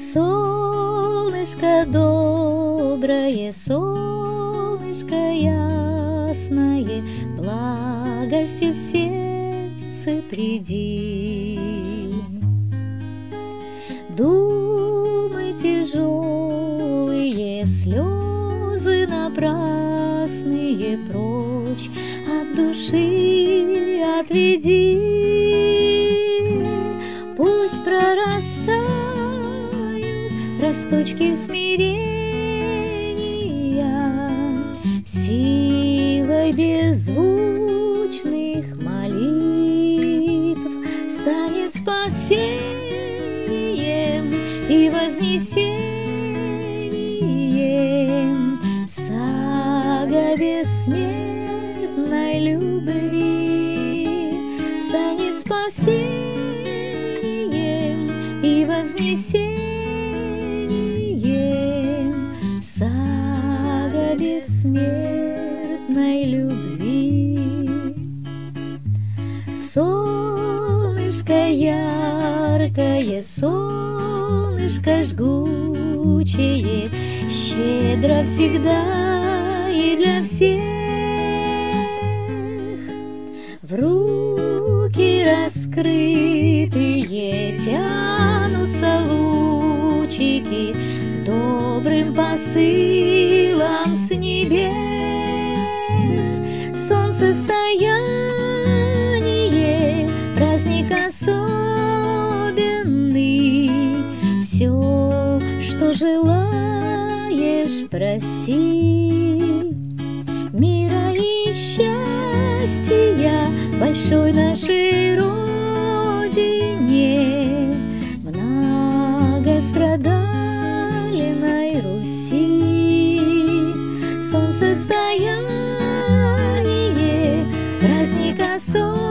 Солнышко доброе, солнышко ясное, благостью в сердце приди. Думы тяжелые, слезы напрасные прочь от души отведи. Пусть прорастают росточки смирения, силой беззвучных молитв станет спасением и вознесением сага бессмертной любви. Станет спасением и вознесением сага бессмертной любви. Солнышко яркое, солнышко жгучее, щедро всегда и для всех. В руки раскрытые тянутся лучики к добрым посылам с небес. Солнцестояние, праздник особенный. Все, что желаешь, проси. Мира и счастья большой нашей родине, многострадальной Руси. Солнцестояние, праздник особенный.